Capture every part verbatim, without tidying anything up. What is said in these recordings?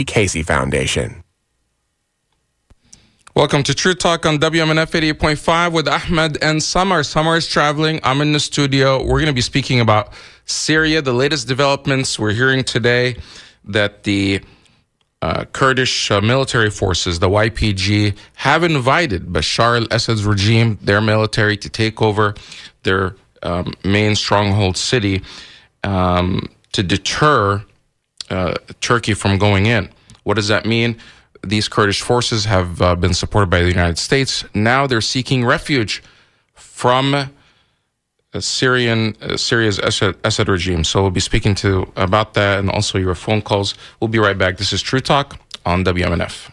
Casey Foundation. Welcome to True Talk on W M N F eighty-eight point five with Ahmed and Samar. Samar is traveling. I'm in the studio. We're going to be speaking about Syria, the latest developments. We're hearing today that the uh, Kurdish uh, military forces, the Y P G, have invited Bashar al-Assad's regime, their military, to take over their um, main stronghold city um, to deter uh, Turkey from going in. What does that mean? These Kurdish forces have uh, been supported by the United States. Now they're seeking refuge from uh, Syrian uh, Syria's Assad, Assad regime. So we'll be speaking to about that and also your phone calls. We'll be right back. This is True Talk on W M N F.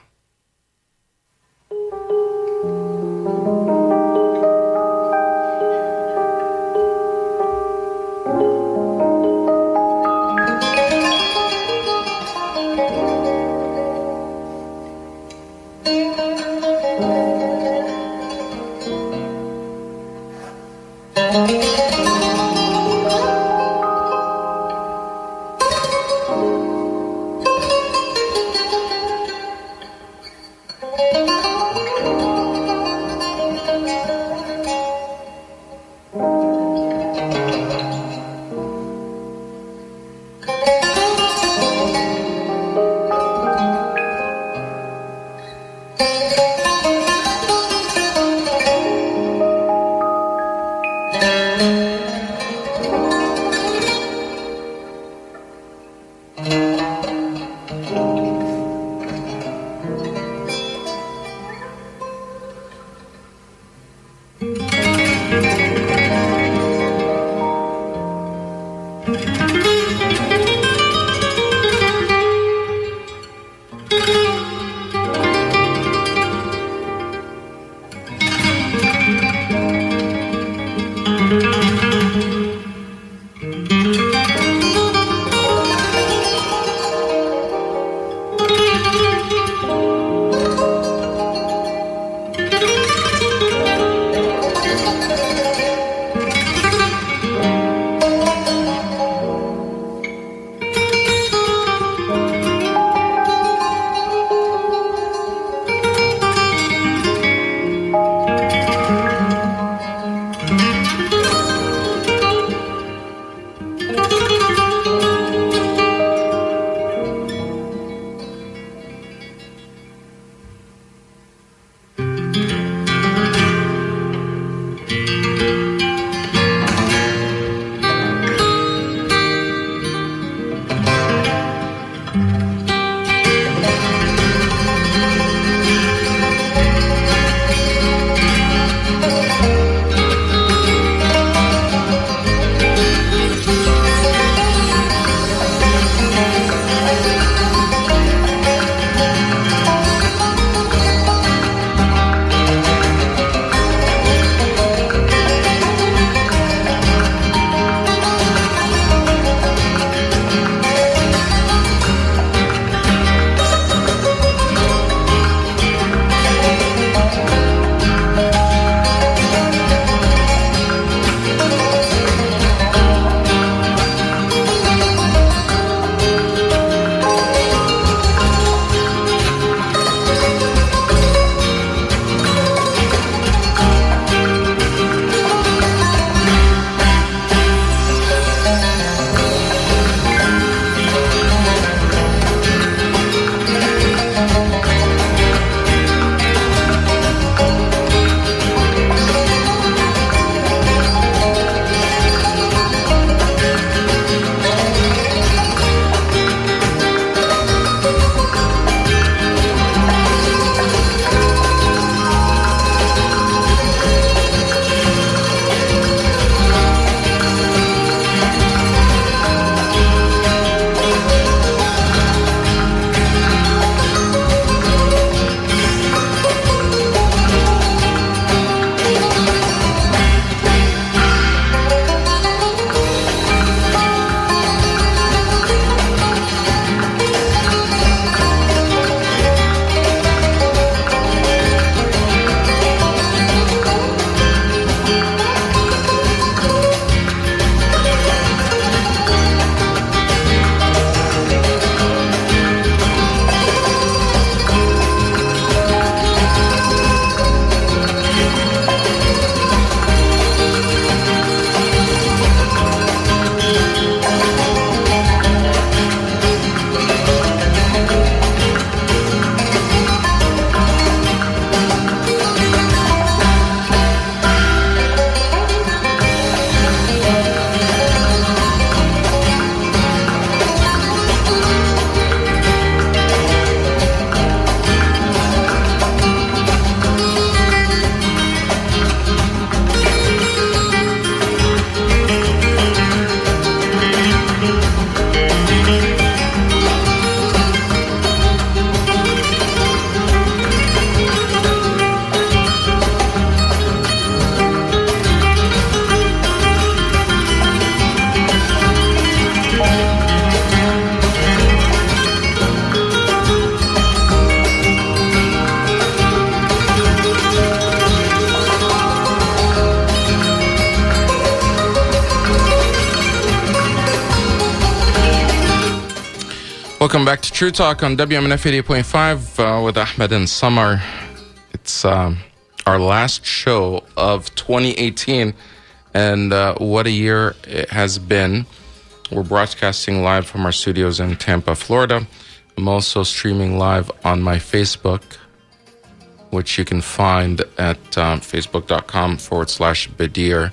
Welcome back to True Talk on W M N F eighty-eight point five uh, with Ahmed and Samar. It's um, our last show of twenty eighteen, and uh, what a year it has been. We're broadcasting live from our studios in Tampa, Florida. I'm also streaming live on my Facebook, which you can find at um, facebook.com forward slash Badir.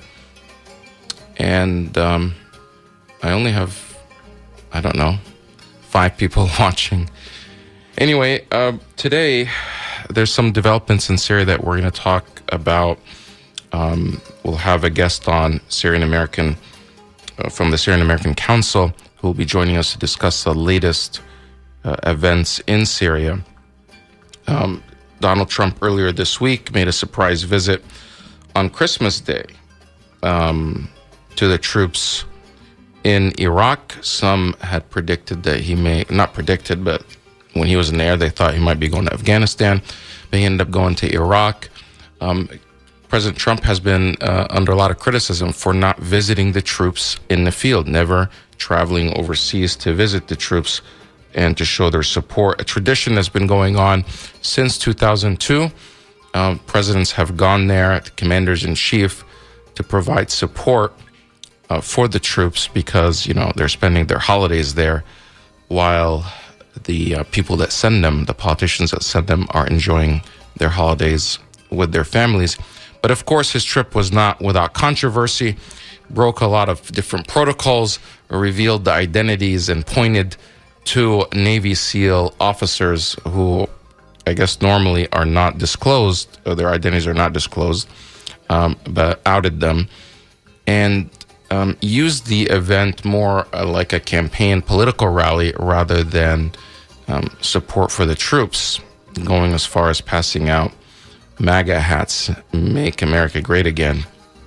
And um, I only have, I don't know, five people watching. Anyway, uh, today there's some developments in Syria that we're going to talk about. Um, we'll have a guest on, Syrian American, uh, from the Syrian American Council, who will be joining us to discuss the latest uh, events in Syria. Um, Donald Trump earlier this week made a surprise visit on Christmas Day um, to the troops in Iraq. Some had predicted that he may, not predicted, but when he was in the air, they thought he might be going to Afghanistan, but he ended up going to Iraq. Um, President Trump has been uh, under a lot of criticism for not visiting the troops in the field, never traveling overseas to visit the troops and to show their support. A tradition that's been going on since two thousand two. Um, presidents have gone there, the commanders-in-chief, to provide support Uh, for the troops because, you know, they're spending their holidays there while the uh, people that send them, the politicians that send them, are enjoying their holidays with their families. But of course, his trip was not without controversy, broke a lot of different protocols, revealed the identities, and pointed to Navy SEAL officers who I guess normally are not disclosed, or their identities are not disclosed, um, but outed them. And Um, used the event more uh, like a campaign political rally rather than um, support for the troops, going as far as passing out MAGA hats, Make America Great Again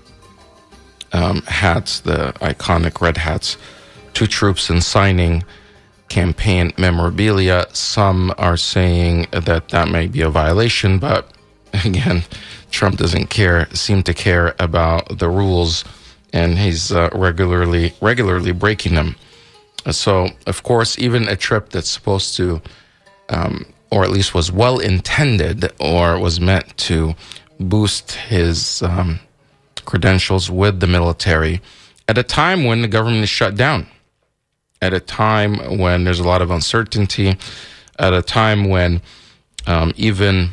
um, hats, the iconic red hats, to troops, and signing campaign memorabilia. Some are saying that that may be a violation, but again, Trump doesn't care, seem to care about the rules, and he's uh, regularly regularly breaking them. So, of course, even a trip that's supposed to, um, or at least was well intended, or was meant to boost his um, credentials with the military, at a time when the government is shut down, at a time when there's a lot of uncertainty, at a time when um, even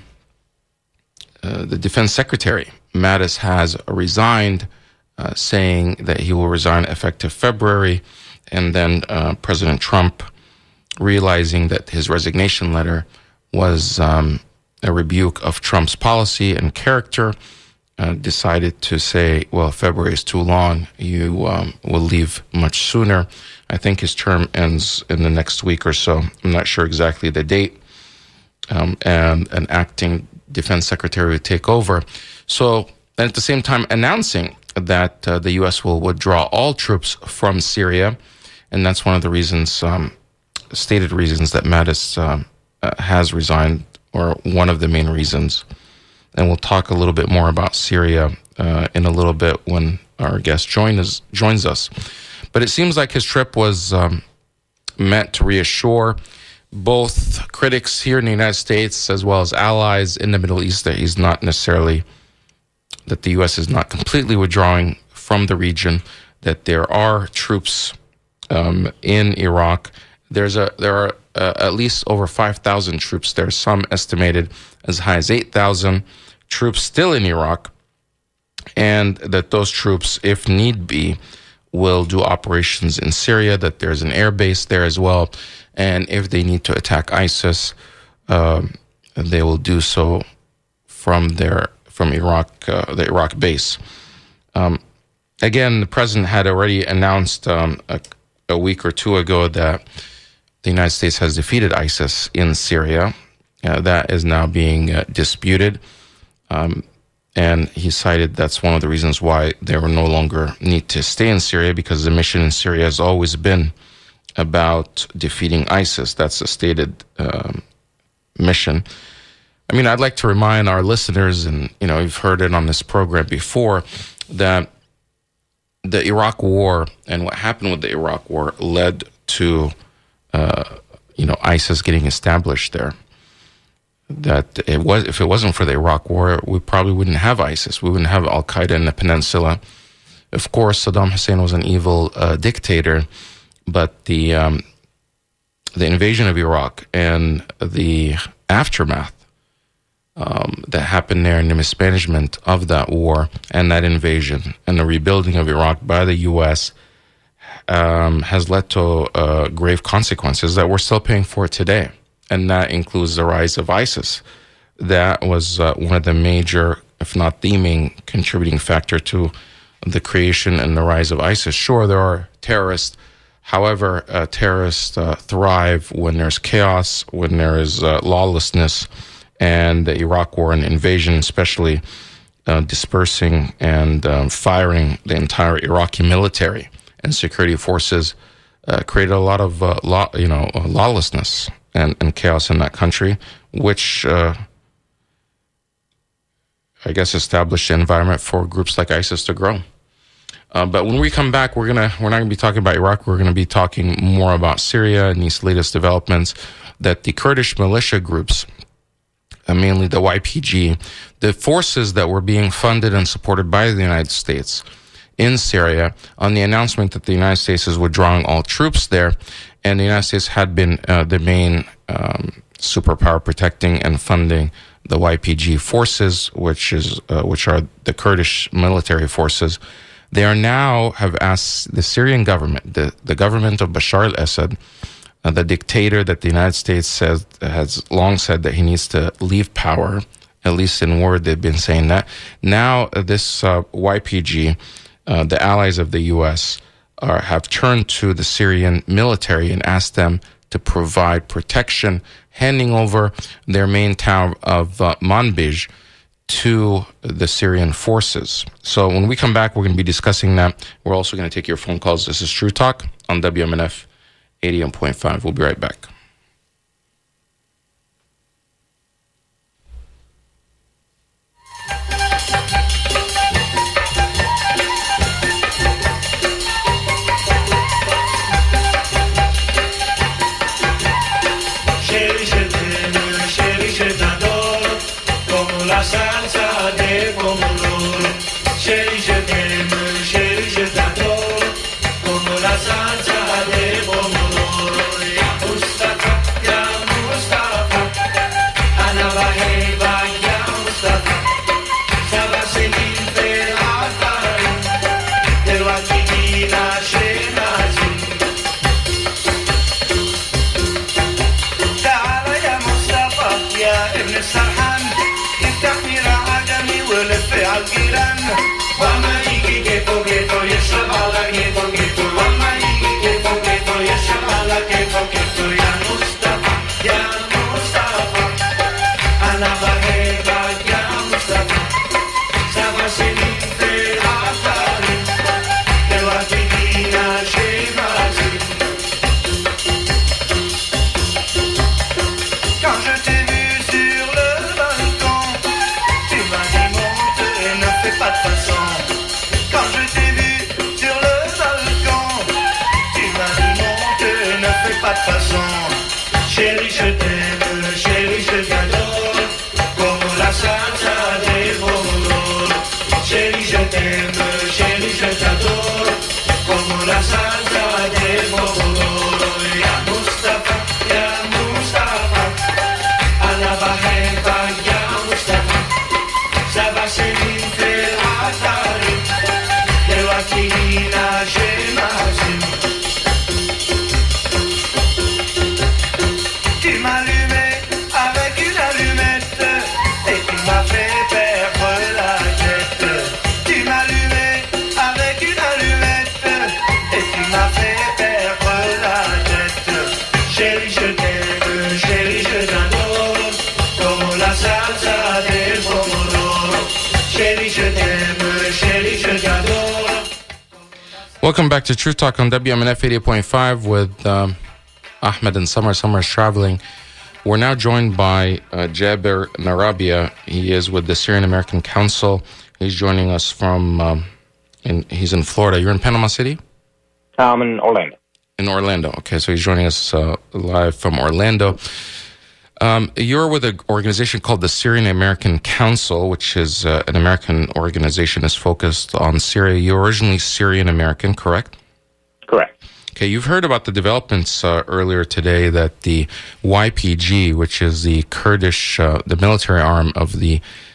uh, the defense secretary, Mattis, has resigned, Uh, saying that he will resign effective February, and then uh, President Trump, realizing that his resignation letter was um, a rebuke of Trump's policy and character, uh, decided to say, well, February is too long, you um, will leave much sooner. I think his term ends in the next week or so. I'm not sure exactly the date, um, and an acting defense secretary would take over. So, and at the same time announcing that uh, the U S will withdraw all troops from Syria, and that's one of the reasons, um, stated reasons, that Mattis um, uh, has resigned, or one of the main reasons. And we'll talk a little bit more about Syria uh, in a little bit when our guest join us, joins us. But it seems like his trip was um, meant to reassure both critics here in the United States as well as allies in the Middle East that he's not necessarily, that the U S is not completely withdrawing from the region, that there are troops um, in Iraq. There's a there are uh, at least over five thousand troops there, some estimated as high as eight thousand troops still in Iraq, and that those troops, if need be, will do operations in Syria, that there's an air base there as well, and if they need to attack ISIS, um, they will do so from their from Iraq, uh, the Iraq base. Um, again, the president had already announced um, a, a week or two ago that the United States has defeated ISIS in Syria. Uh, that is now being uh, disputed. Um, and he cited that's one of the reasons why they will no longer need to stay in Syria, because the mission in Syria has always been about defeating ISIS. That's a stated um, mission. I mean, I'd like to remind our listeners, and, you know, you've heard it on this program before, that the Iraq War and what happened with the Iraq War led to uh, you know, ISIS getting established there. That it was, if it wasn't for the Iraq War, we probably wouldn't have ISIS. We wouldn't have Al Qaeda in the peninsula. Of course, Saddam Hussein was an evil uh, dictator, but the um, the invasion of Iraq and the aftermath um, that happened there, and the mismanagement of that war and that invasion and the rebuilding of Iraq by the U S um, has led to uh, grave consequences that we're still paying for today. And that includes the rise of ISIS. That was uh, one of the major, if not the main, contributing factor to the creation and the rise of ISIS. Sure, there are terrorists. However, uh, terrorists uh, thrive when there's chaos, when there is uh, lawlessness, and the Iraq War and invasion, especially uh, dispersing and um, firing the entire Iraqi military and security forces, uh, created a lot of uh, law, you know, uh, lawlessness and, and chaos in that country, which uh, I guess established the environment for groups like ISIS to grow. Uh, but when we come back, we're gonna we're not gonna be talking about Iraq. We're gonna be talking more about Syria and these latest developments that the Kurdish militia groups, uh, mainly the Y P G, the forces that were being funded and supported by the United States in Syria, on the announcement that the United States is withdrawing all troops there, and the United States had been uh, the main um, superpower protecting and funding the Y P G forces, which is uh, which are the Kurdish military forces. They are now have asked the Syrian government, the, the government of Bashar al-Assad, uh, the dictator that the United States says has long said that he needs to leave power. At least in word, they've been saying that. Now, uh, this uh, Y P G, uh, the allies of the U S, are, have turned to the Syrian military and asked them to provide protection, handing over their main town of uh, Manbij to the Syrian forces. So when we come back, we're going to be discussing that. We're also going to take your phone calls. This is True Talk on W M N F eighty-one point five. We'll be right back. Welcome back to True Talk on W M N F eighty-eight point five with um, Ahmed and Summer. Summer is traveling. We're now joined by uh, Jaber Narabia. He is with the Syrian American Council. He's joining us from, um, in, he's in Florida. You're in Panama City? I'm in Orlando. In Orlando. Okay, so he's joining us uh, live from Orlando. Um, you're with an organization called the Syrian American Council, which is uh, an American organization that's focused on Syria. You're originally Syrian American, correct? Correct. Okay, you've heard about the developments uh, earlier today that the Y P G, which is the Kurdish, uh, the military arm of the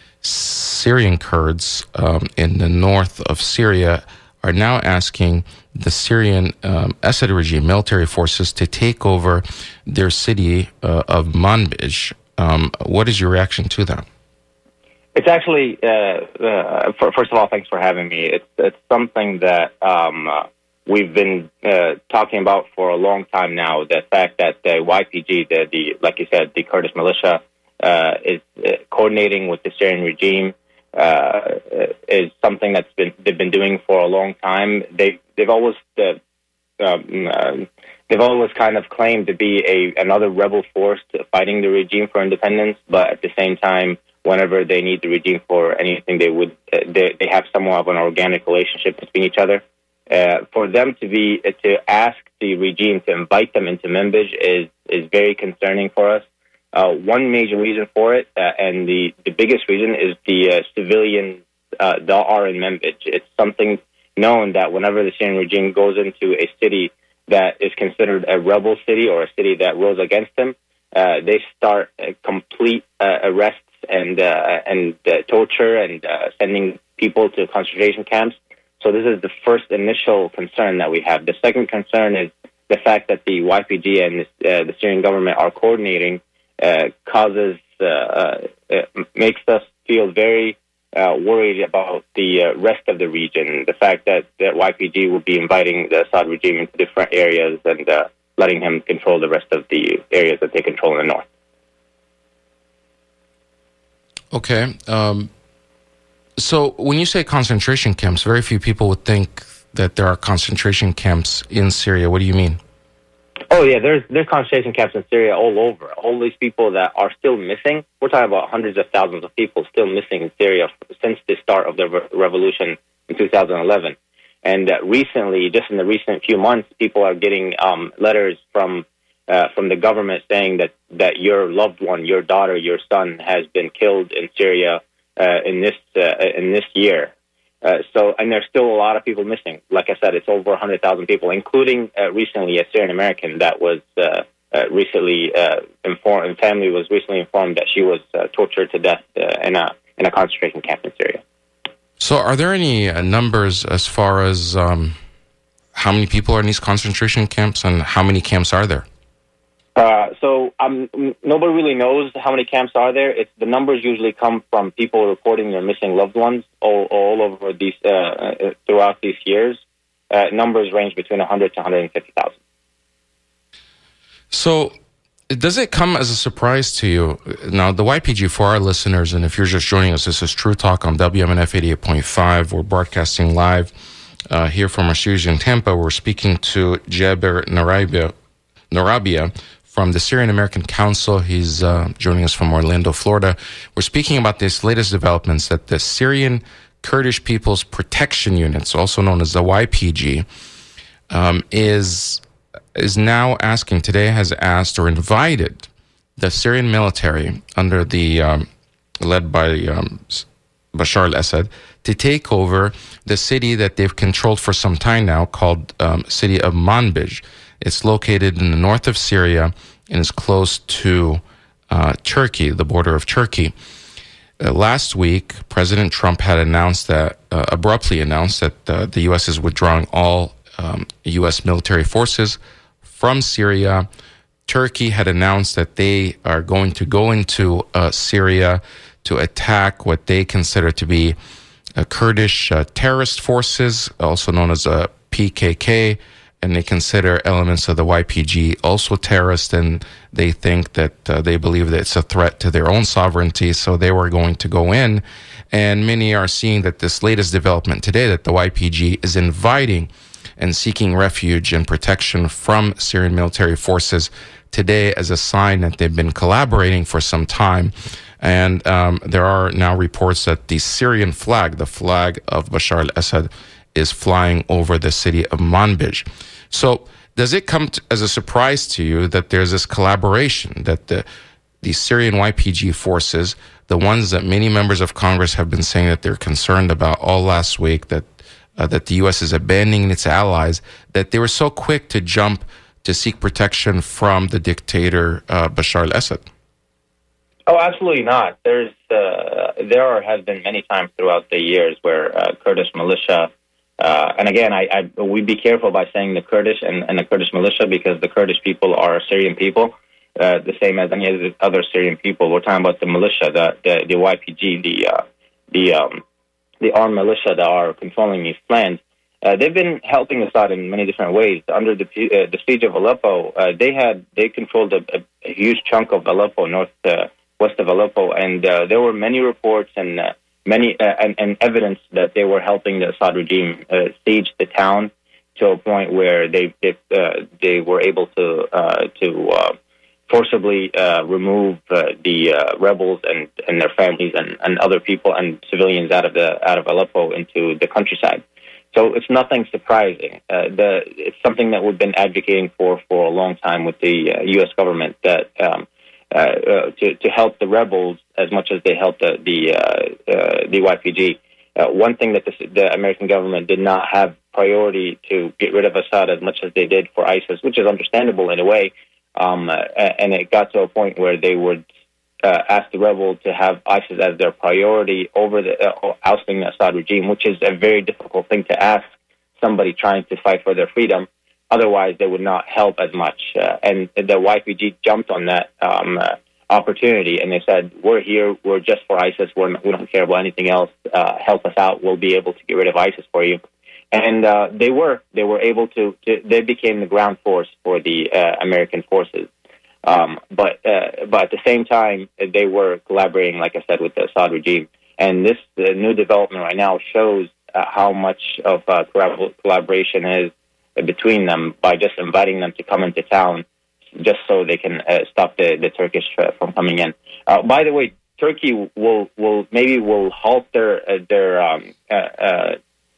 Syrian Kurds um, in the north of Syria, are now asking the Syrian um, Assad regime military forces to take over their city uh, of Manbij. Um, what is your reaction to that? It's actually, uh, uh, for, first of all, thanks for having me. It's, it's something that um, uh, we've been uh, talking about for a long time now. The fact that the Y P G, the, the like you said, the Kurdish militia, uh, is uh, coordinating with the Syrian regime. Uh, is something that's been they've been doing for a long time. They they've always uh, um, uh, they've always kind of claimed to be a another rebel force fighting the regime for independence, but at the same time, whenever they need the regime for anything, they would uh, they they have somewhat of an organic relationship between each other. Uh, for them to be uh, to ask the regime to invite them into Manbij is is very concerning for us. Uh, one major reason for it, uh, and the, the biggest reason, is the uh, civilians uh, that are in Manbij. It's something known that whenever the Syrian regime goes into a city that is considered a rebel city or a city that rose against them, uh, they start uh, complete uh, arrests and uh, and uh, torture and uh, sending people to concentration camps. So this is the first initial concern that we have. The second concern is the fact that the Y P G and the, uh, the Syrian government are coordinating. Uh, causes uh, uh, makes us feel very uh, worried about the uh, rest of the region. The fact that, that Y P G will be inviting the Assad regime into different areas and uh, letting him control the rest of the areas that they control in the north. Okay. Um, so when you say concentration camps, very few people would think that there are concentration camps in Syria. What do you mean? Oh, yeah, there's there's concentration camps in Syria all over. All these people that are still missing, we're talking about hundreds of thousands of people still missing in Syria since the start of the re- revolution in two thousand eleven. And uh, recently, just in the recent few months, people are getting um, letters from uh, from the government saying that, that your loved one, your daughter, your son has been killed in Syria uh, in this uh, in this year. Uh, so, and there's still a lot of people missing. Like I said, it's over one hundred thousand people, including uh, recently a Syrian American that was uh, uh, recently uh, informed, family was recently informed that she was uh, tortured to death uh, in a in a concentration camp in Syria. So, are there any uh, numbers as far as um, how many people are in these concentration camps, and how many camps are there? Uh, so um, nobody really knows how many camps are there. It's, the numbers usually come from people reporting their missing loved ones all, all over these uh, throughout these years. Uh, numbers range between one hundred to one hundred fifty thousand. So does it come as a surprise to you? Now, the Y P G, for our listeners, and if you're just joining us, this is True Talk on W M N F eighty-eight point five. We're broadcasting live uh, here from our studios in Tampa. We're speaking to Jaber Narabia, Narabia from the Syrian American Council. He's uh, joining us from Orlando, Florida. We're speaking about this latest developments that the Syrian Kurdish People's Protection Units, also known as the Y P G, um, is is now asking, today has asked or invited the Syrian military under the, um, led by um, Bashar al-Assad, to take over the city that they've controlled for some time now, called um, city of Manbij. It's located in the north of Syria and is close to uh, Turkey, the border of Turkey. Uh, last week, President Trump had announced that, uh, abruptly announced that uh, the U S is withdrawing all um, U S military forces from Syria. Turkey had announced that they are going to go into uh, Syria to attack what they consider to be uh, Kurdish uh, terrorist forces, also known as uh, P K K, and they consider elements of the Y P G also terrorist, and they think that uh, they believe that it's a threat to their own sovereignty, so they were going to go in. And many are seeing that this latest development today, that the Y P G is inviting and seeking refuge and protection from Syrian military forces today as a sign that they've been collaborating for some time. And um, there are now reports that the Syrian flag, the flag of Bashar al-Assad, is flying over the city of Manbij. So Does it come to, as a surprise to you that there's this collaboration, that the the Syrian Y P G forces, the ones that many members of Congress have been saying that they're concerned about all last week, that uh, that the U S is abandoning its allies, that they were so quick to jump to seek protection from the dictator uh, Bashar al-Assad? Oh, absolutely not. There's uh, there are, have been many times throughout the years where uh, Kurdish militia, uh, and again, I, I we be careful by saying the Kurdish and, and the Kurdish militia, because the Kurdish people are Syrian people, uh, the same as any other Syrian people. We're talking about the militia, the the, the Y P G, the uh, the um, the armed militia that are controlling these lands. Uh, they've been helping Assad in many different ways. Under the uh, the siege of Aleppo, uh, they had they controlled a, a, a huge chunk of Aleppo, north uh, west of Aleppo, and uh, there were many reports and uh, many uh, and, and evidence that they were helping the Assad regime uh, siege the town to a point where they they, uh, they were able to uh, to uh, forcibly uh, remove uh, the uh, rebels and, and their families and, and other people and civilians out of the out of Aleppo into the countryside. So it's nothing surprising. Uh, the, it's something that we've been advocating for for a long time with the uh, U S government, that um, uh, uh, to to help the rebels as much as they help the the uh, uh, the Y P G. Uh, one thing that the, the American government did not have priority to get rid of Assad as much as they did for ISIS, which is understandable in a way. Um, uh, and it got to a point where they would uh, ask the rebel to have ISIS as their priority over the uh, ousting the Assad regime, which is a very difficult thing to ask somebody trying to fight for their freedom. Otherwise, they would not help as much. Uh, and the Y P G jumped on that um, uh, opportunity, and they said, "We're here. We're just for ISIS. We're not, we don't care about anything else. Uh, help us out. We'll be able to get rid of ISIS for you." And uh, they were. They were able to, to. They became the ground force for the uh, American forces. Um, but uh, but at the same time, they were collaborating, like I said, with the Assad regime. And this the new development right now shows uh, how much of uh, collaboration is between them by just inviting them to come into town, just so they can uh, stop the, the Turkish uh, from coming in. Uh, by the way, Turkey will will maybe will halt their uh, their um, uh, uh,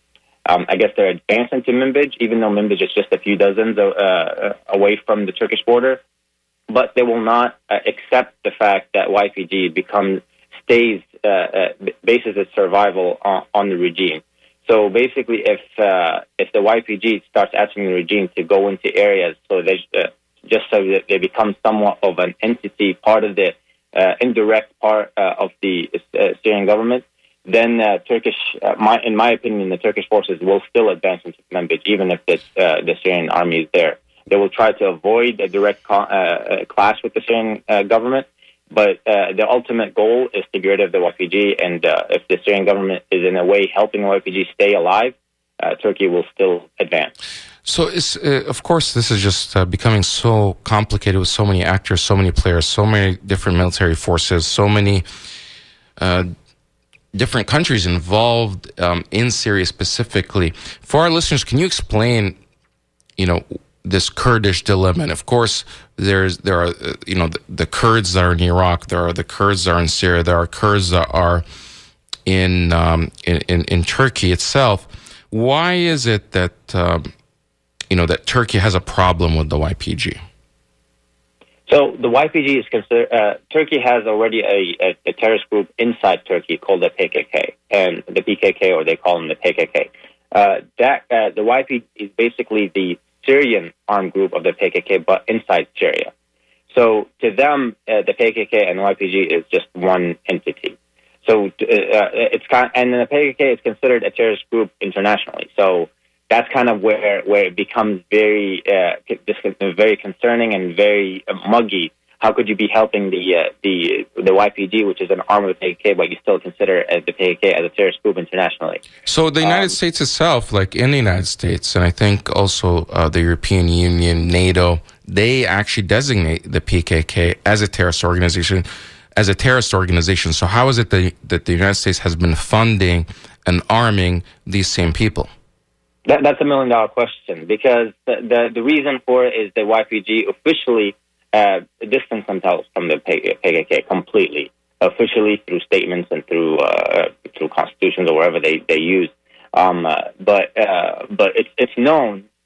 um, I guess their advance into Manbij, even though Manbij is just a few dozens uh, uh, away from the Turkish border. But they will not uh, accept the fact that Y P G becomes stays uh, uh, bases its survival on, on the regime. So basically, if uh, if the Y P G starts asking the regime to go into areas, so they uh, just so that they become somewhat of an entity, part of the uh, indirect part uh, of the uh, Syrian government, then uh, Turkish, uh, my, in my opinion, the Turkish forces will still advance into Manbij, even if this, uh, the Syrian army is there. They will try to avoid a direct co- uh, clash with the Syrian uh, government, but uh, the ultimate goal is to get rid of the Y P G, and uh, if the Syrian government is in a way helping the Y P G stay alive, uh, Turkey will still advance. So, it's, uh, of course, this is just uh, becoming so complicated with so many actors, so many players, so many different military forces, so many uh, different countries involved um, in Syria specifically. For our listeners, can you explain, you know, this Kurdish dilemma? And of course, there's there are uh, you know the, the Kurds that are in Iraq, there are the Kurds that are in Syria, there are Kurds that are in um, in, in in Turkey itself. Why is it that um, you know that Turkey has a problem with the Y P G? So the Y P G is considered. Uh, Turkey has already a, a, a terrorist group inside Turkey called the P K K, and the P K K, or they call them the P K K. Uh, that uh, the Y P G is basically the Syrian armed group of the P K K, but inside Syria. So to them, uh, the P K K and the Y P G is just one entity. So uh, it's kind, and the P K K is considered a terrorist group internationally. So that's kind of where where it becomes very uh, very concerning and very uh, muggy. How could you be helping the uh, the the Y P G, which is an arm of the P K K, but you still consider uh, the P K K as a terrorist group internationally? So the United um, States itself, like in the United States, and I think also uh, the European Union, NATO, they actually designate the P K K as a terrorist organization, as a terrorist organization. So how is it that, that the United States has been funding and arming these same people? That, that's a million dollar question, because the, the the reason for it is the Y P G officially Uh, distance themselves from the P K K completely, officially through statements and through uh, through constitutions or wherever they they use. Um, uh, but uh, but it's it's known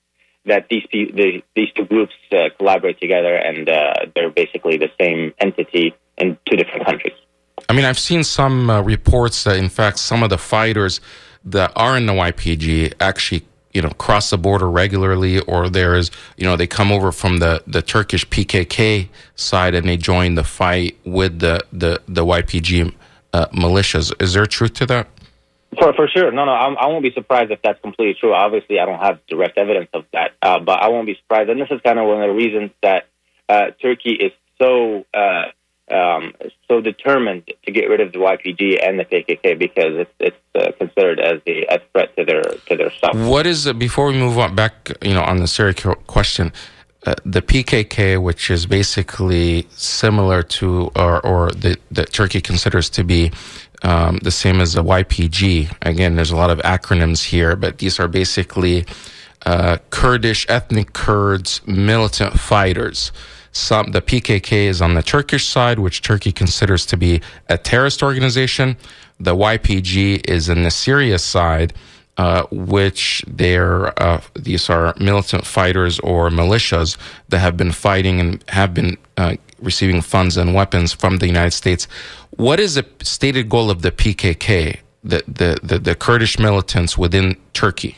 that these the, these two groups uh, collaborate together, and uh, they're basically the same entity in two different countries. I mean, I've seen some uh, reports that, in fact, some of the fighters that are in the Y P G actually, you know, cross the border regularly, or there's, you know, they come over from the, the Turkish P K K side and they join the fight with the, the, the Y P G uh, militias. Is there truth to that? For for sure. No, no, I'm, I won't be surprised if that's completely true. Obviously, I don't have direct evidence of that, uh, but I won't be surprised. And this is kind of one of the reasons that uh, Turkey is so uh, um, so determined to get rid of the Y P G and the P K K, because it's it's uh, considered as a, a threat to their to their stuff. What is uh, before we move on back, you know, on the Syria question? Uh, the P K K, which is basically similar to, or, or the, that Turkey considers to be um, the same as the Y P G. Again, there's a lot of acronyms here, but these are basically uh, Kurdish, ethnic Kurds, militant fighters. Some, the P K K is on the Turkish side, which Turkey considers to be a terrorist organization. The Y P G is in the Syria side, Uh, which they're uh, these are militant fighters or militias that have been fighting and have been uh, receiving funds and weapons from the United States. What is the stated goal of the P K K, the the the, the Kurdish militants within Turkey?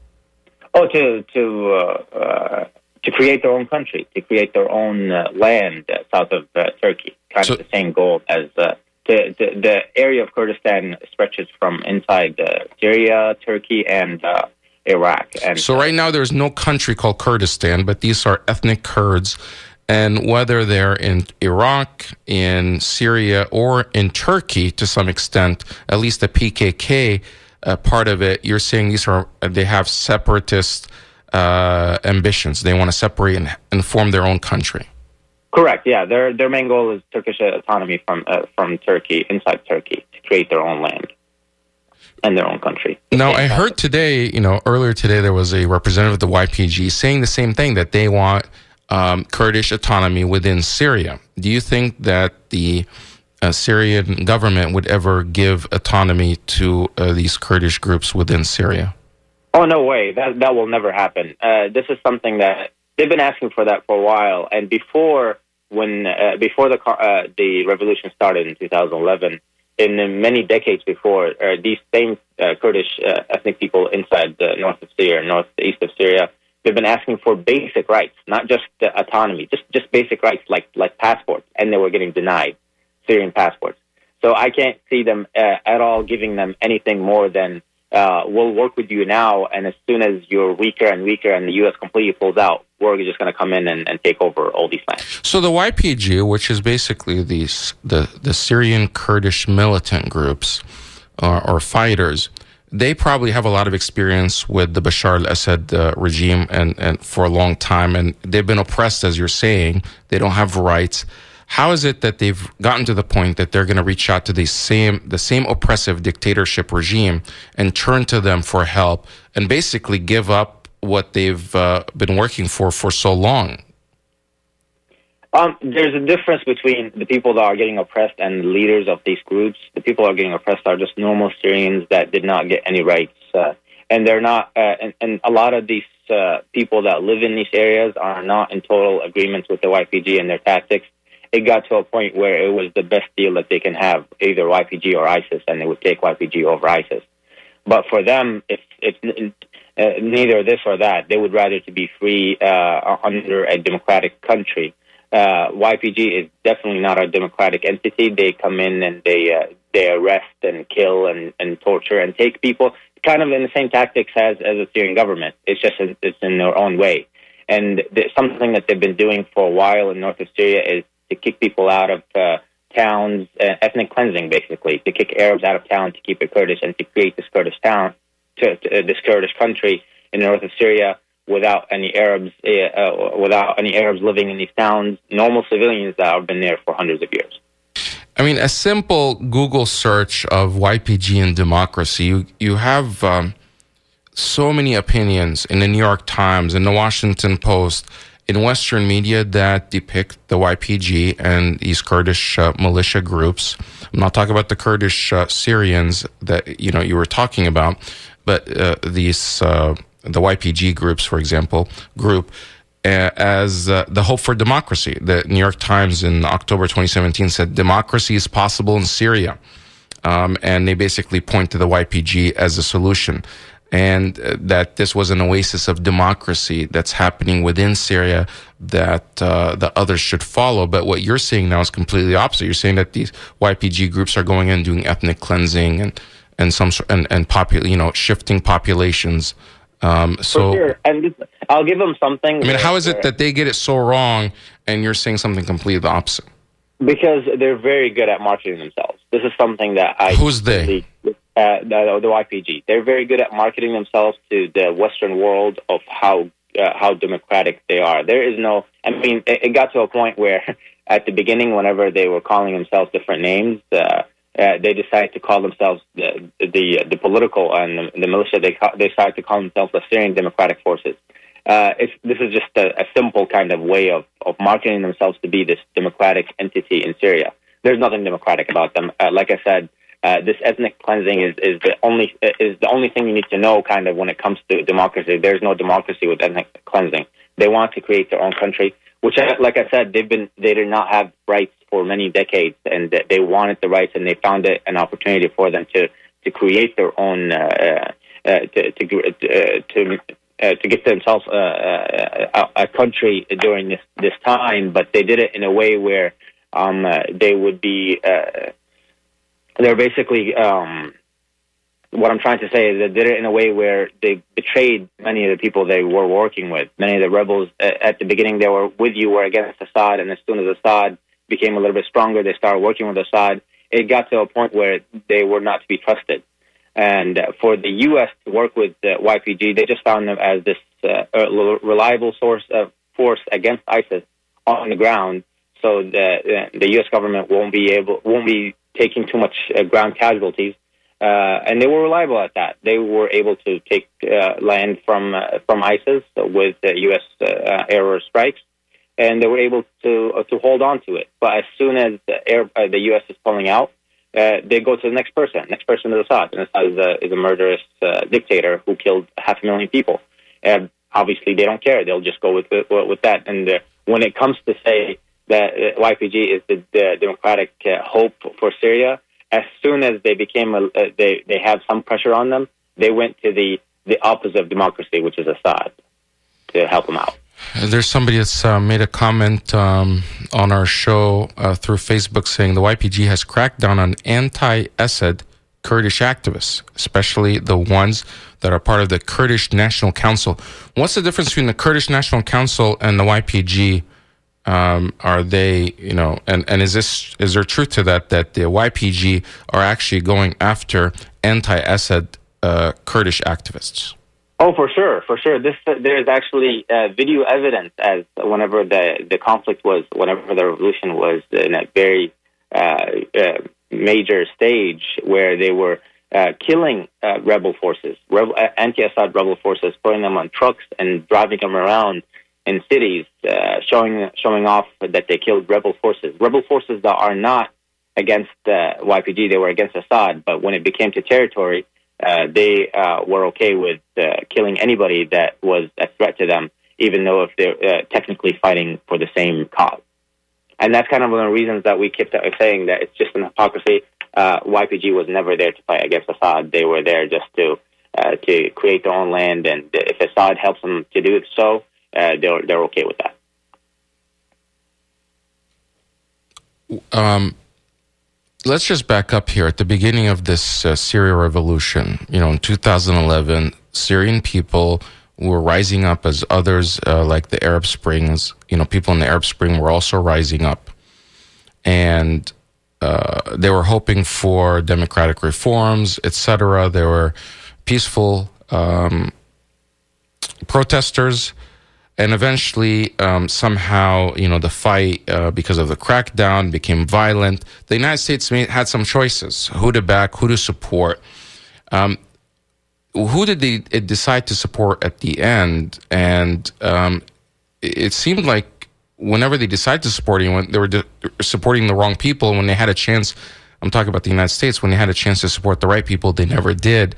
Oh, to to uh, uh, to create their own country, to create their own uh, land uh, south of uh, Turkey. Kind so, of the same goal as. Uh, The, the, the area of Kurdistan stretches from inside uh, Syria, Turkey, and uh, Iraq. And so right now there's no country called Kurdistan, but these are ethnic Kurds. And whether they're in Iraq, in Syria, or in Turkey to some extent, at least the P K K uh, part of it, you're saying these are they have separatist uh, ambitions. They want to separate and, and form their own country. Correct. Yeah, their their main goal is Turkish autonomy from uh, from Turkey, inside Turkey, to create their own land and their own country. Now, I heard today, you know, earlier today, there was a representative of the Y P G saying the same thing, that they want um, Kurdish autonomy within Syria. Do you think that the uh, Syrian government would ever give autonomy to uh, these Kurdish groups within Syria? Oh, no way. That that will never happen. Uh, this is something that they've been asking for that for a while, and before. When uh, before the uh, the revolution started in two thousand eleven, in the many decades before, uh, these same uh, Kurdish uh, ethnic people inside the north of Syria, northeast of Syria, they've been asking for basic rights, not just uh, autonomy, just just basic rights like like passports, and they were getting denied Syrian passports. So I can't see them uh, at all giving them anything more than uh, we'll work with you now, and as soon as you're weaker and weaker, and the U S completely pulls out, we're just going to come in and, and take over all these lands. So the Y P G, which is basically these the, the Syrian Kurdish militant groups or, or fighters, they probably have a lot of experience with the Bashar al-Assad uh, regime and, and for a long time, and they've been oppressed, as you're saying. They don't have rights. How is it that they've gotten to the point that they're going to reach out to the same the same oppressive dictatorship regime and turn to them for help and basically give up what they've uh, been working for for so long? Um, there's a difference between the people that are getting oppressed and the leaders of these groups. The people that are getting oppressed are just normal Syrians that did not get any rights. Uh, and they're not, uh, and, and a lot of these uh, people that live in these areas are not in total agreement with the Y P G and their tactics. It got to a point where it was the best deal that they can have, either Y P G or ISIS, and they would take Y P G over ISIS. But for them, it's it's uh, neither this or that. They would rather to be free uh, under a democratic country. Uh, Y P G is definitely not a democratic entity. They come in and they uh, they arrest and kill and, and torture and take people, kind of in the same tactics as, as the Syrian government. It's just it's in their own way. And something that they've been doing for a while in north of Syria is to kick people out of uh, towns, uh, ethnic cleansing, basically, to kick Arabs out of town to keep it Kurdish and to create this Kurdish town, to, to uh, this Kurdish country in the north of Syria without any Arabs, uh, uh, without any Arabs living in these towns, normal civilians that have been there for hundreds of years. I mean, a simple Google search of Y P G and democracy, you, you have um, so many opinions in the New York Times, in the Washington Post, in Western media that depict the Y P G and these Kurdish uh, militia groups. I'm not talking about the Kurdish uh, Syrians that you know you were talking about, but uh, these uh, the Y P G groups, for example, group, uh, as uh, the hope for democracy. The New York Times in October twenty seventeen said democracy is possible in Syria. Um, and they basically point to the Y P G as a solution. And uh, that this was an oasis of democracy that's happening within Syria that uh, the others should follow. But what you're saying now is completely opposite. You're saying that these Y P G groups are going in doing ethnic cleansing and and some and and popul- you know shifting populations. Um, so, For sure. And I'll give them something. I mean, how is it that they get it so wrong, and you're saying something completely the opposite? Because they're very good at marketing themselves. This is something that I who's they? Uh, the, the Y P G. They're very good at marketing themselves to the Western world of how uh, how democratic they are. There is no. I mean, it, it got to a point where at the beginning, whenever they were calling themselves different names, uh, uh, they decided to call themselves the the, the political and the, the militia. They ca- they decided to call themselves the Syrian Democratic Forces. Uh, it's, this is just a, a simple kind of way of, of marketing themselves to be this democratic entity in Syria. There's nothing democratic about them. Uh, like I said, uh, this ethnic cleansing is, is the only is the only thing you need to know. Kind of when it comes to democracy, there's no democracy with ethnic cleansing. They want to create their own country, which, like I said, they've been they did not have rights for many decades, and they wanted the rights, and they found it an opportunity for them to to create their own uh, uh, to to uh, to. Uh, to get themselves uh, a, a country during this, this time, but they did it in a way where um, uh, they would be, uh, they're basically, um, what I'm trying to say is they did it in a way where they betrayed many of the people they were working with. Many of the rebels, uh, at the beginning, they were with you, were against Assad, and as soon as Assad became a little bit stronger, they started working with Assad. It got to a point where they were not to be trusted. And for the U S to work with the Y P G, they just found them as this uh, reliable source of force against ISIS on the ground. So the uh, the U S government won't be able won't be taking too much uh, ground casualties, uh, and they were reliable at that. They were able to take uh, land from uh, from ISIS with the U S uh, air strikes, and they were able to uh, to hold on to it. But as soon as the, air, uh, the U S is pulling out, Uh, they go to the next person. Next person is Assad, and Assad is a, is a murderous uh, dictator who killed half a million people. And obviously, they don't care. They'll just go with with, with that. And uh, when it comes to say that uh, Y P G is the, the democratic uh, hope for Syria, as soon as they became a, uh, they they have some pressure on them, they went to the the opposite of democracy, which is Assad, to help them out. There's somebody that's uh, made a comment um, on our show uh, through Facebook saying the Y P G has cracked down on anti-Assad Kurdish activists, especially the ones that are part of the Kurdish National Council. What's the difference between the Kurdish National Council and the Y P G? Um, are they, you know, and, and is this is there truth to that, that the Y P G are actually going after anti-Assad uh, Kurdish activists? Oh, for sure, for sure. This uh, there is actually uh, video evidence as whenever the, the conflict was, whenever the revolution was in a very uh, uh, major stage where they were uh, killing uh, rebel forces, rebel, uh, anti-Assad rebel forces, putting them on trucks and driving them around in cities, uh, showing showing off that they killed rebel forces. Rebel forces that are not against the uh, Y P G, they were against Assad, but when it became to territory, Uh, they uh, were okay with uh, killing anybody that was a threat to them, even though if they're uh, technically fighting for the same cause. And that's kind of one of the reasons that we kept saying that it's just an hypocrisy. Uh, Y P G was never there to fight against Assad. They were there just to uh, to create their own land, and if Assad helps them to do so, uh, they're they're okay with that. Um. Let's just back up here at the beginning of this uh, Syria revolution. You know, in two thousand eleven, Syrian people were rising up as others, uh, like the Arab Springs. You know, people in the Arab Spring were also rising up. And uh, they were hoping for democratic reforms, et cetera. They were peaceful um, protesters. And eventually, um, somehow, you know, the fight, uh, because of the crackdown, became violent. The United States made, had some choices: who to back, who to support. Um, who did they it decide to support at the end? And um, it seemed like whenever they decided to support anyone, they were de- supporting the wrong people. When they had a chance, I'm talking about the United States, when they had a chance to support the right people, they never did.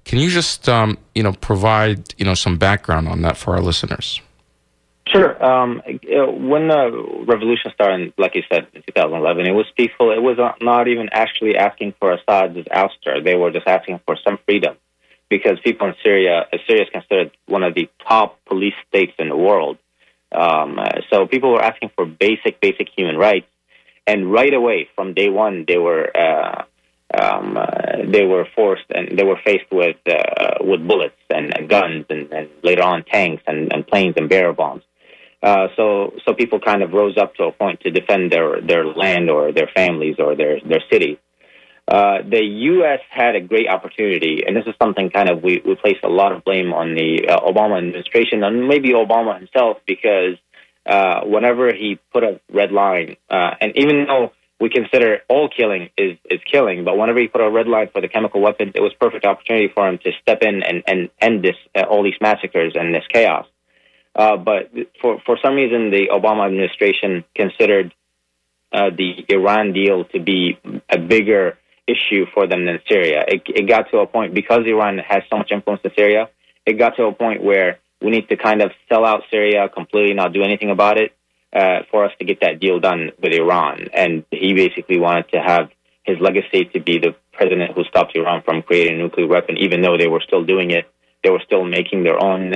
Can you just, um, you know, provide, you know, some background on that for our listeners? Sure. Um, when the revolution started, like you said, in two thousand eleven, it was peaceful. It was not even actually asking for Assad's ouster. They were just asking for some freedom, because people in Syria, Syria is considered one of the top police states in the world. Um, so people were asking for basic, basic human rights, and right away, from day one, they were uh, um, uh, they were forced and they were faced with uh, with bullets and, and guns, and, and later on tanks and, and planes and barrel bombs. Uh, so, so people kind of rose up to a point to defend their, their land or their families or their, their cities. Uh, the U S had a great opportunity, and this is something kind of we, we place a lot of blame on the uh, Obama administration and maybe Obama himself, because uh, whenever he put a red line, uh, and even though we consider all killing is, is killing, but whenever he put a red line for the chemical weapons, it was a perfect opportunity for him to step in and, and end this uh, all these massacres and this chaos. Uh, but for, for some reason, the Obama administration considered uh, the Iran deal to be a bigger issue for them than Syria. It, it got to a point, because Iran has so much influence in Syria, it got to a point where we need to kind of sell out Syria completely, not do anything about it, uh, for us to get that deal done with Iran. And he basically wanted to have his legacy to be the president who stopped Iran from creating a nuclear weapon, even though they were still doing it. They were still making their own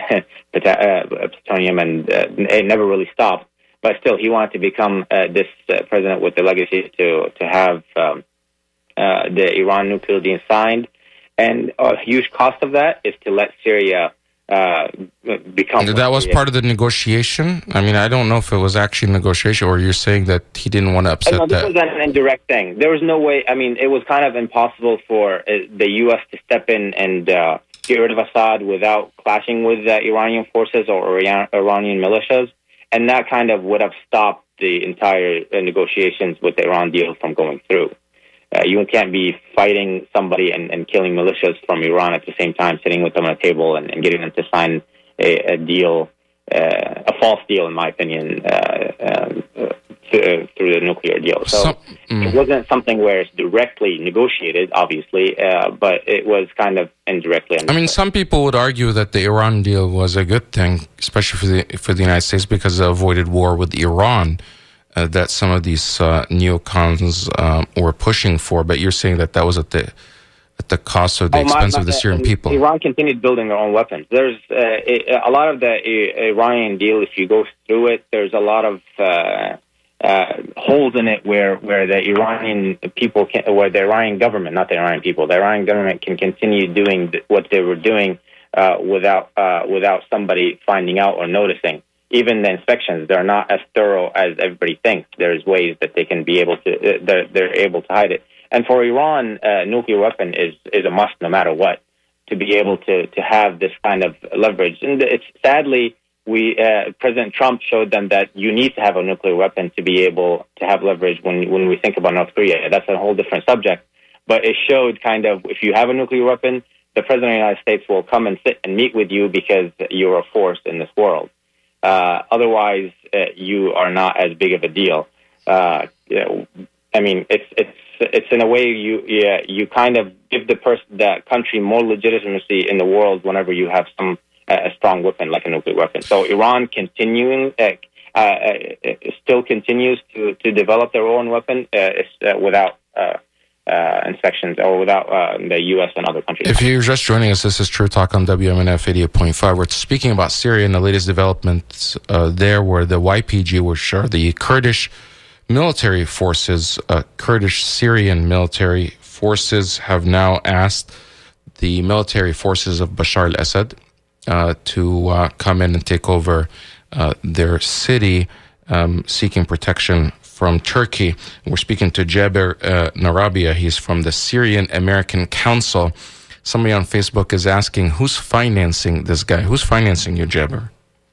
plutonium, and uh, it never really stopped. But still, he wanted to become uh, this uh, president with the legacy to to have um, uh, the Iran nuclear deal signed. And a huge cost of that is to let Syria uh, become... That was part of the negotiation? I mean, I don't know if it was actually negotiation, or you're saying that he didn't want to upset no, this that. was an indirect thing. There was no way... I mean, it was kind of impossible for uh, the U S to step in and... Uh, get rid of Assad without clashing with uh, Iranian forces or Iran- Iranian militias, and that kind of would have stopped the entire uh, negotiations with the Iran deal from going through. Uh, you can't be fighting somebody and, and killing militias from Iran at the same time, sitting with them on a table and, and getting them to sign a, a deal, uh, a false deal, in my opinion, uh, uh, to, uh, through the nuclear deal. So, so mm. it wasn't something where it's directly negotiated, obviously, uh, but it was kind of indirectly. I mean, some people would argue that the Iran deal was a good thing, especially for the for the United States, because it avoided war with Iran, uh, that some of these uh, neocons uh, were pushing for. But you're saying that that was at the at the cost of the oh, expense my, my, of the Syrian uh, people. Iran continued building their own weapons. There's uh, a lot of the Iranian deal. If you go through it, there's a lot of uh, uh, holes in it where, where the Iranian people, can, where the Iranian government, not the Iranian people, the Iranian government can continue doing what they were doing uh, without uh, without somebody finding out or noticing. Even the inspections, they're not as thorough as everybody thinks. There's ways that they can be able to, uh, they're, they're able to hide it. And for Iran, a uh, nuclear weapon is, is a must no matter what, to be able to, to have this kind of leverage. And it's sadly, we uh, President Trump showed them that you need to have a nuclear weapon to be able to have leverage when, when we think about North Korea. That's a whole different subject. But it showed kind of, if you have a nuclear weapon, the President of the United States will come and sit and meet with you because you're a force in this world. Uh, otherwise, uh, you are not as big of a deal. Uh, you know, I mean, it's it's it's in a way you yeah, you kind of give the person that country more legitimacy in the world whenever you have some uh, a strong weapon like a nuclear weapon. So Iran continuing uh, uh, still continues to, to develop their own weapon uh, uh, without uh, uh, inspections or without uh, the U S and other countries. If you're just joining us, this is True Talk on W M N F eighty-eight point five. We're speaking about Syria and the latest developments uh, there, where the Y P G, which are the Kurdish military forces, uh, Kurdish Syrian military forces, have now asked the military forces of Bashar al-Assad uh, to uh, come in and take over uh, their city, um, seeking protection from Turkey. We're speaking to Jaber uh, Narabia. He's from the Syrian American Council. Somebody on Facebook is asking, who's financing this guy? Who's financing you, Jaber?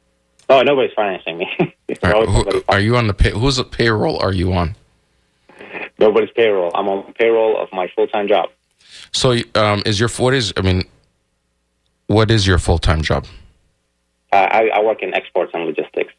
Oh, nobody's financing me. Are, who, are you on the pay, whose payroll are you on? Nobody's payroll. I'm on payroll of my full-time job. So, um, is your what is? I mean, what is your full-time job? Uh, I, I work in exports and logistics.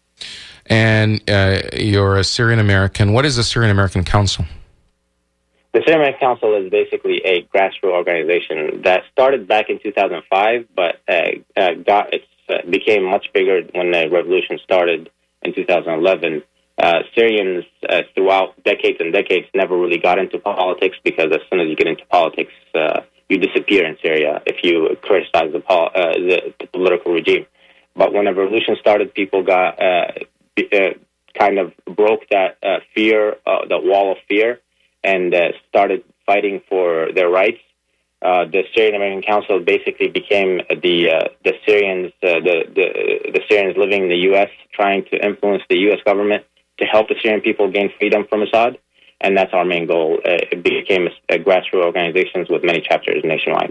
And uh, you're a Syrian American. What is the Syrian American Council? The Syrian American Council is basically a grassroots organization that started back in two thousand five, but uh, uh, got it uh, became much bigger when the revolution started in two thousand eleven. Uh, Syrians uh, throughout decades and decades never really got into politics, because as soon as you get into politics, uh, you disappear in Syria if you criticize the, pol- uh, the, the political regime. But when the revolution started, people got uh, uh, kind of broke that uh, fear, uh, the wall of fear, and uh, started fighting for their rights. Uh, the Syrian American Council basically became the uh, the Syrians, uh, the, the the Syrians living in the U S, trying to influence the U S government to help the Syrian people gain freedom from Assad, and that's our main goal. Uh, it became a, a grassroots organizations with many chapters nationwide.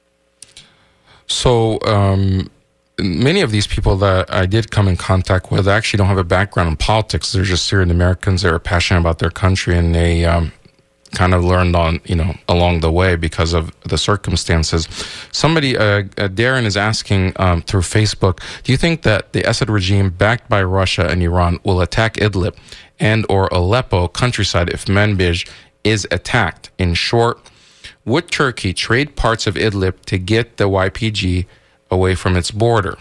So um, many of these people that I did come in contact with actually don't have a background in politics. They're just Syrian Americans that are passionate about their country, and they um, kind of learned on, you know, along the way because of the circumstances. Somebody, uh, uh, Darren is asking um, through Facebook, do you think that the Assad regime backed by Russia and Iran will attack Idlib and or Aleppo countryside if Manbij is attacked? In short, would Turkey trade parts of Idlib to get the Y P G away from its border?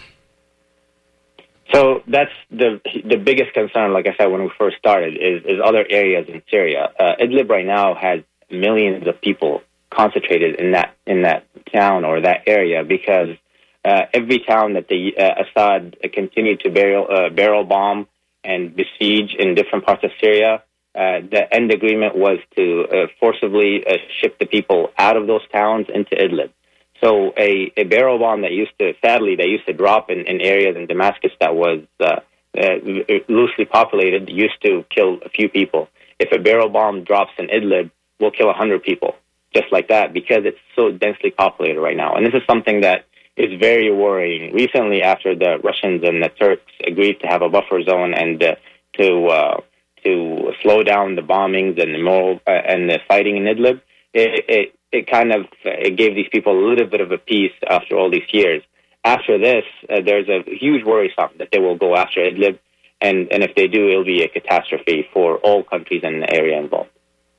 So that's the the biggest concern, like I said, when we first started, is, is other areas in Syria. Uh, Idlib right now has millions of people concentrated in that in that town or that area, because uh, every town that the uh, Assad continued to barrel, uh, barrel bomb and besiege in different parts of Syria, uh, the end agreement was to uh, forcibly uh, ship the people out of those towns into Idlib. So a, a barrel bomb that used to, sadly, that used to drop in, in areas in Damascus that was uh, uh, loosely populated used to kill a few people. If a barrel bomb drops in Idlib, we'll kill one hundred people, just like that, because it's so densely populated right now. And this is something that is very worrying. Recently, after the Russians and the Turks agreed to have a buffer zone and uh, to uh, to slow down the bombings and the moral, uh, and the fighting in Idlib, it, it it kind of it gave these people a little bit of a peace after all these years. After this, uh, there's a huge worry that they will go after Idlib, and, and if they do, it'll be a catastrophe for all countries in the area involved.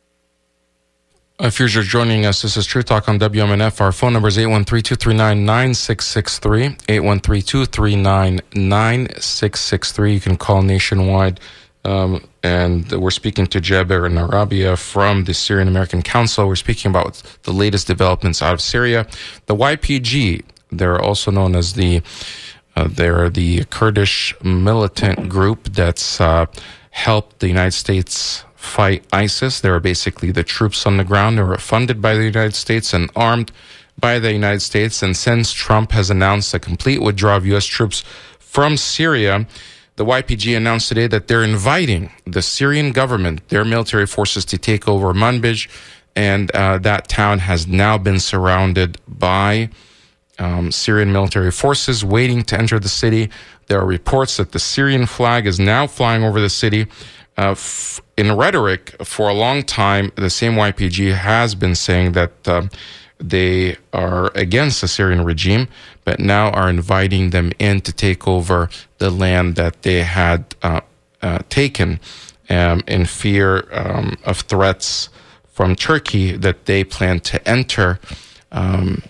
If you're just joining us, this is True Talk on W M N F. Our phone number is eight one three, two three nine, nine six six three, eight one three, two three nine, nine six six three. You can call nationwide. Um, and we're speaking to Jaber Narabia from the Syrian American Council. We're speaking about the latest developments out of Syria. The Y P G, they're also known as the uh, they're the Kurdish militant group that's uh, helped the United States fight ISIS. They were basically the troops on the ground. They were funded by the United States and armed by the United States. And since Trump has announced a complete withdrawal of U S troops from Syria, the Y P G announced today that they're inviting the Syrian government, their military forces, to take over Manbij, and uh, that town has now been surrounded by um, Syrian military forces waiting to enter the city. There are reports that the Syrian flag is now flying over the city. Uh, f- in rhetoric, for a long time, the same Y P G has been saying that uh, they are against the Syrian regime, but now are inviting them in to take over the land that they had uh, uh, taken um, in fear um, of threats from Turkey that they plan to enter, um,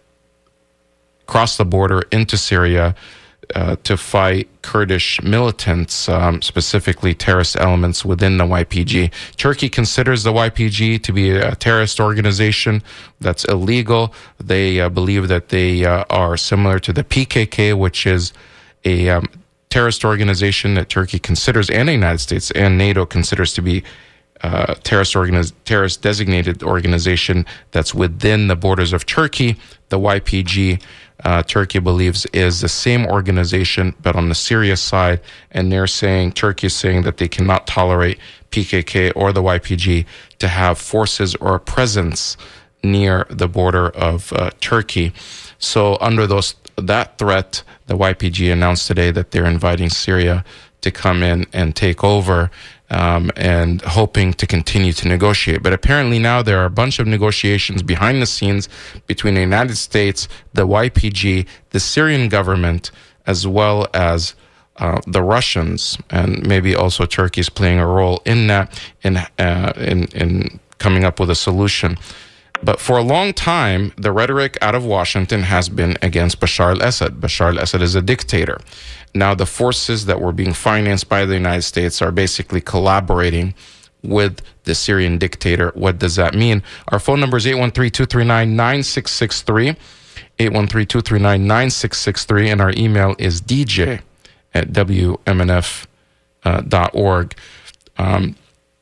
cross the border into Syria uh, to fight Kurdish militants, um, specifically terrorist elements within the Y P G. Turkey considers the Y P G to be a terrorist organization that's illegal. They uh, believe that they uh, are similar to the P K K, which is a um, terrorist organization that Turkey considers, and the United States and NATO considers to be uh, terrorist organiz- terrorist designated organization that's within the borders of Turkey. The Y P G, Uh, Turkey believes, is the same organization, but on the Syria side, and they're saying, Turkey is saying that they cannot tolerate P K K or the Y P G to have forces or a presence near the border of uh, Turkey. So under those that threat, the Y P G announced today that they're inviting Syria to come in and take over, um, and hoping to continue to negotiate. But apparently now there are a bunch of negotiations behind the scenes between the United States, the Y P G, the Syrian government, as well as uh, the Russians, and maybe also Turkey is playing a role in that, in uh, in in coming up with a solution. But for a long time, the rhetoric out of Washington has been against Bashar al-Assad. Bashar al-Assad is a dictator. Now, the forces that were being financed by the United States are basically collaborating with the Syrian dictator. What does that mean? Our phone number is eight one three, two three nine, nine six six three, eight one three, two three nine, nine six six three, and our email is d j at w m n f dot org. Um,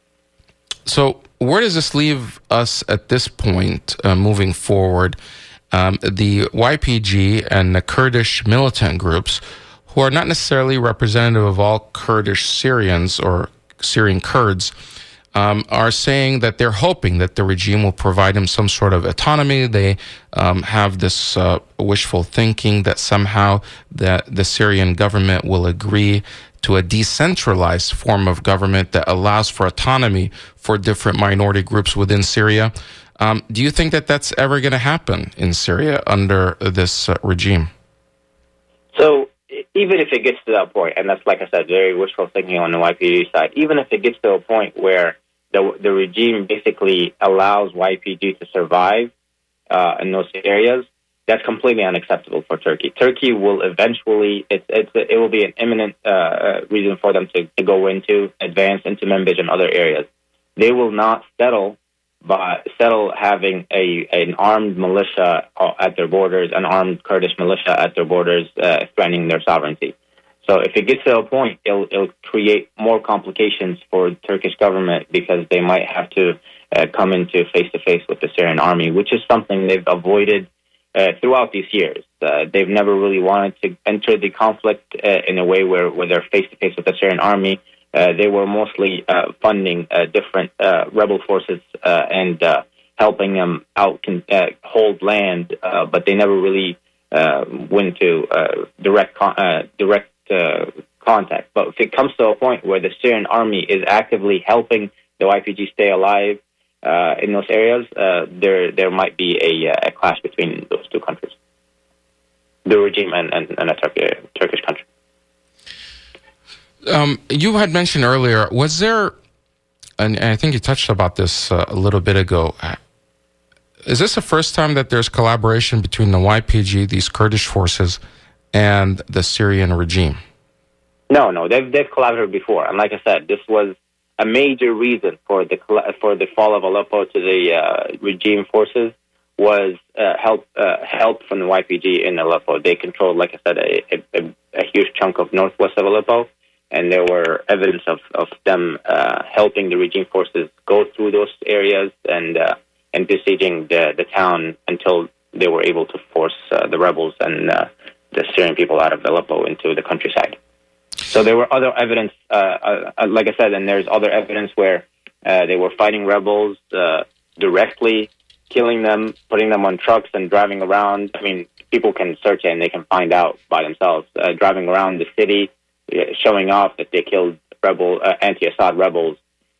so where does this leave us at this point uh, moving forward? Um, the Y P G and the Kurdish militant groups, who are not necessarily representative of all Kurdish Syrians or Syrian Kurds, um, are saying that they're hoping that the regime will provide them some sort of autonomy. They um, have this uh, wishful thinking that somehow that the Syrian government will agree to a decentralized form of government that allows for autonomy for different minority groups within Syria. Um, do you think that that's ever going to happen in Syria under this uh, regime? So even if it gets to that point, and that's, like I said, very wishful thinking on the Y P G side, even if it gets to a point where the the regime basically allows Y P G to survive uh, in those areas, that's completely unacceptable for Turkey. Turkey will eventually, it's, it's, it will be an imminent uh, reason for them to, to go into, advance into Manbij and other areas. They will not settle by settle having a an armed militia at their borders, an armed Kurdish militia at their borders, uh, threatening their sovereignty. So if it gets to a point, it'll, it'll create more complications for the Turkish government because they might have to uh, come into face-to-face with the Syrian army, which is something they've avoided uh, throughout these years. Uh, they've never really wanted to enter the conflict uh, in a way where, where they're face-to-face with the Syrian army. Uh, they were mostly uh, funding uh, different uh, rebel forces uh, and uh, helping them out, uh, hold land, uh, but they never really uh, went to uh, direct con- uh, direct uh, contact. But if it comes to a point where the Syrian army is actively helping the Y P G stay alive uh, in those areas, uh, there there might be a, a clash between those two countries, the regime and, and, and a Turkey, Turkish country. Um, you had mentioned earlier, was there, and I think you touched about this uh, a little bit ago, is this the first time that there's collaboration between the Y P G, these Kurdish forces, and the Syrian regime? No, no, they've they've collaborated before, and like I said, this was a major reason for the for the fall of Aleppo to the uh, regime forces was uh, help uh, help from the Y P G in Aleppo. They controlled, like I said, a, a, a huge chunk of northwest of Aleppo. And there were evidence of, of them uh, helping the regime forces go through those areas and uh, and besieging the, the town until they were able to force uh, the rebels and uh, the Syrian people out of Aleppo into the countryside. So there were other evidence, uh, uh, like I said, and there's other evidence where uh, they were fighting rebels uh, directly, killing them, putting them on trucks and driving around. I mean, people can search it and they can find out by themselves, uh, driving around the city, showing off that they killed rebel uh, anti-Assad rebels.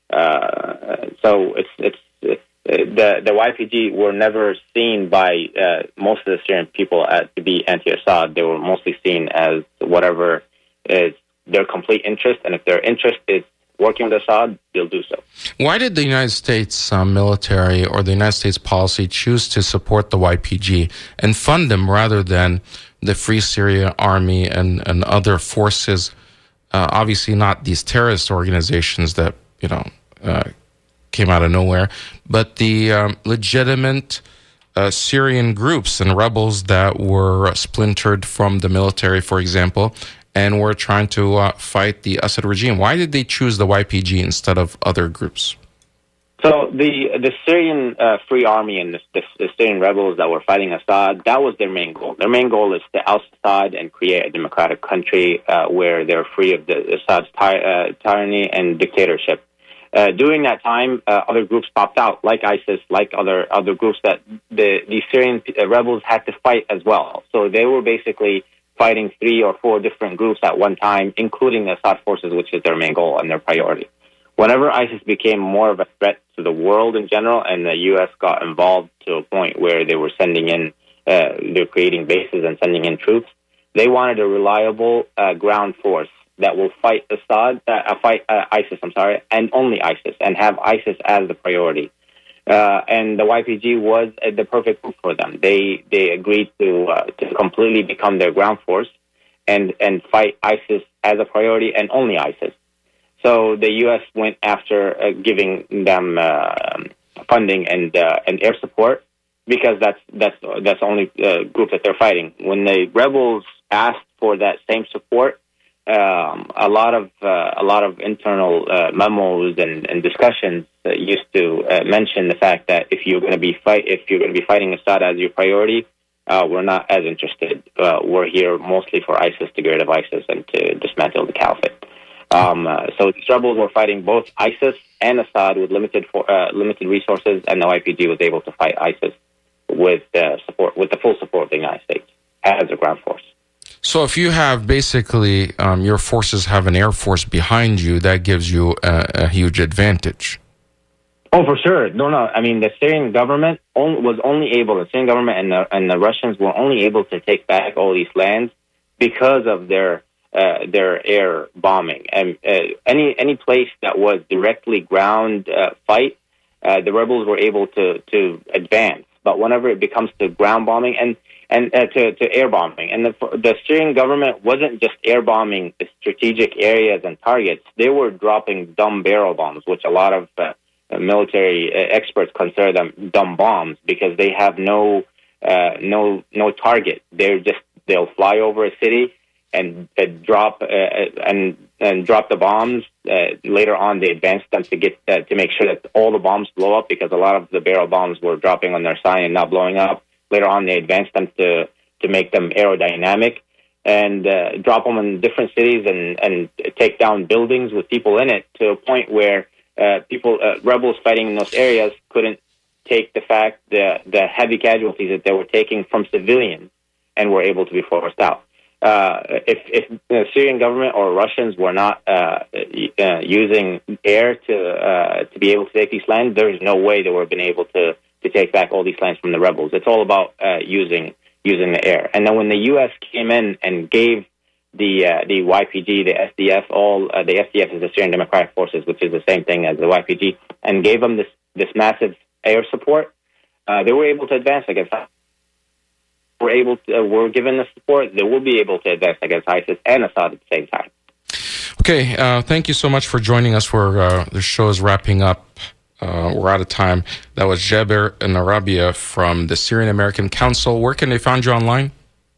Uh, so it's it's, it's the the Y P G were never seen by uh, most of the Syrian people as to be anti-Assad. They were mostly seen as whatever is their complete interest, and if their interest is working with Assad, they'll do so. Why did the United States uh, military or the United States policy choose to support the Y P G and fund them rather than the Free Syria Army and, and other forces? Uh, obviously not these terrorist organizations that, you know, uh, came out of nowhere, but the um, legitimate uh, Syrian groups and rebels that were splintered from the military, for example, and were trying to uh, fight the Assad regime. Why did they choose the Y P G instead of other groups? So the the Syrian uh, Free Army and the, the, the Syrian rebels that were fighting Assad, that was their main goal. Their main goal is to oust Assad and create a democratic country uh, where they're free of the Assad's ty- uh, tyranny and dictatorship. Uh, during that time, uh, other groups popped out, like ISIS, like other other groups that the, the Syrian rebels had to fight as well. So they were basically fighting three or four different groups at one time, including the Assad forces, which is their main goal and their priority. Whenever ISIS became more of a threat to the world in general, and the U S got involved to a point where they were sending in, uh, they're creating bases and sending in troops, they wanted a reliable uh, ground force that will fight Assad, uh, fight uh, ISIS, I'm sorry, and only ISIS, and have ISIS as the priority. Uh, and the Y P G was uh, the perfect move for them. They they agreed to uh, to completely become their ground force and, and fight ISIS as a priority and only ISIS. So the U S went after uh, giving them uh, funding and uh, and air support because that's that's that's the only uh, group that they're fighting. When the rebels asked for that same support, um, a lot of uh, a lot of internal uh, memos and, and discussions uh, used to uh, mention the fact that if you're going to be fight if you're going to be fighting Assad as your priority, uh, we're not as interested. Uh, we're here mostly for ISIS to get rid of ISIS and to dismantle the caliphate. Um, uh, so these rebels were fighting both ISIS and Assad with limited for, uh, limited resources, and the Y P G was able to fight ISIS with uh, support with the full support of the United States as a ground force. So if you have basically um, your forces have an air force behind you, that gives you a, a huge advantage. Oh, for sure. No, no. I mean, the Syrian government only, was only able, the Syrian government and the, and the Russians were only able to take back all these lands because of their uh, their air bombing. And uh, any any place that was directly ground uh, fight, uh, the rebels were able to to advance. But whenever it becomes to ground bombing and and uh, to, to air bombing, and the, the Syrian government wasn't just air bombing the strategic areas and targets; they were dropping dumb barrel bombs, which a lot of uh, military uh, experts consider them dumb bombs because they have no uh, no no target. They're just they'll fly over a city and uh, drop uh, and and drop the bombs. Uh, later on, they advanced them to get uh, to make sure that all the bombs blow up because a lot of the barrel bombs were dropping on their side and not blowing up. Later on, they advanced them to to make them aerodynamic and uh, drop them in different cities and and take down buildings with people in it to a point where uh, people uh, rebels fighting in those areas couldn't take the fact the the heavy casualties that they were taking from civilians and were able to be forced out. Uh, if, if the Syrian government or Russians were not uh, uh, using air to uh, to be able to take these lands, there's no way they would have been able to, to take back all these lands from the rebels. It's all about uh, using using the air. And then when the U S came in and gave the uh, the Y P G, the S D F, all uh, the S D F is the Syrian Democratic Forces, which is the same thing as the Y P G, and gave them this this massive air support, uh, they were able to advance against ISIS. Were able to, uh, were given the support, they will be able to advance against ISIS and Assad at the same time. Okay, uh, thank you so much for joining us. Where uh, the show is wrapping up. Uh, we're out of time. That was Jaber Narabia from the Syrian American Council. Where can they find you online?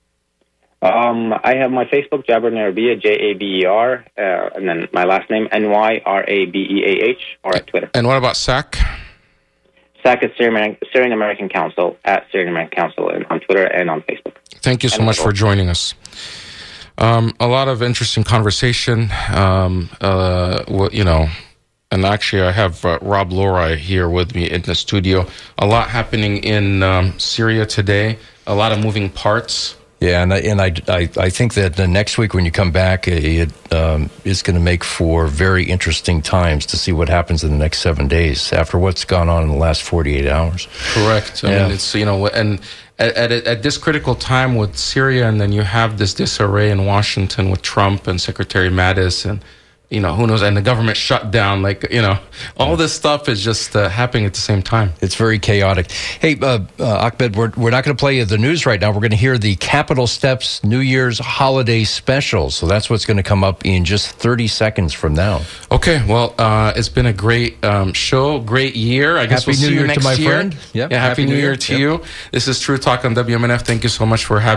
Um, I have my Facebook, Jaber Narabia, J A B E R, uh, and then my last name, N Y R A B E A H, or at Twitter. And what about S A C? S A C is Syrian, Syrian American Council, at Syrian American Council, and on Twitter and on Facebook. Thank you so much for joining us. Um, a lot of interesting conversation, um, uh, you know, and actually I have uh, Rob Lori here with me in the studio. A lot happening in um, Syria today, a lot of moving parts. Yeah, and I, and I, I, I think that the next week when you come back, it um, is going to make for very interesting times to see what happens in the next seven days after what's gone on in the last forty-eight hours. Correct. I yeah. mean, it's, you know, and at, at, at this critical time with Syria, and then you have this disarray in Washington with Trump and Secretary Mattis and, you know, who knows, and the government shut down, like, you know, all this stuff is just uh, happening at the same time. It's very chaotic. Hey, uh, uh, Ahmed, we're, we're not going to play the news right now. We're going to hear the Capital Steps New Year's holiday special. So that's what's going to come up in just thirty seconds from now. Okay, well, uh, it's been a great um, show, great year. I guess Happy we'll New see Year you next to my year. friend. Yep. Yeah, Happy, Happy New, New Year, Year to yep. you. This is True Talk on W M N F. Thank you so much for having